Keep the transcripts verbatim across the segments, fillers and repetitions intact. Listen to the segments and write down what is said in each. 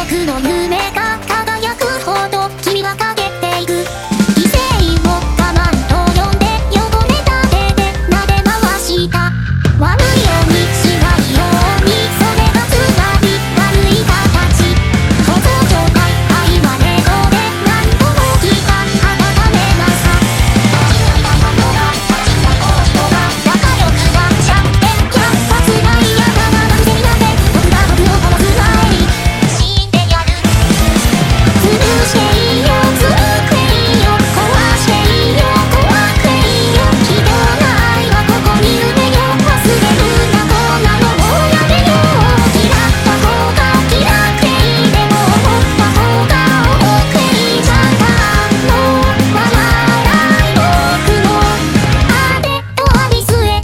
くの夢が輝くほど君は陰っていく。犠牲を我慢と呼んで汚れた手で撫で回した。悪いようにしないようにそれがつまり悪い形。保存状態愛はレゴで何度も聞いた温めなさ。君がことが立ちたことが仲良くなっちゃってやっぱ辛いやだななんてみなって僕が僕を殺す前に死んでやる。潰していいよずるくいいよ壊していいよ怖くいいよ卑怯な愛はここに埋めよう。忘れるなこんなのもうやめよう。嫌った方が嫌くていいでも思った方が重くていいじゃんか。もう笑わない僕のあれとありすえ。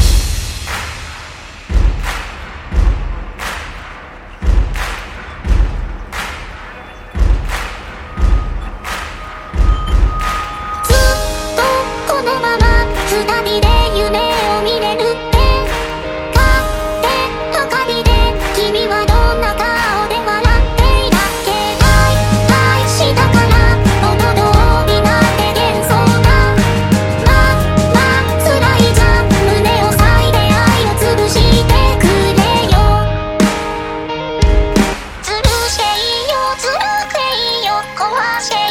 ずっとこのまま二人で夢を見れるって勝手はかりで君はどんな顔で笑っていたっけ。バイバイしたから元通りなんて幻想だ。まあまあ辛いじゃん胸を裂いて愛を潰してくれよ。潰していいよずるくていいよ壊して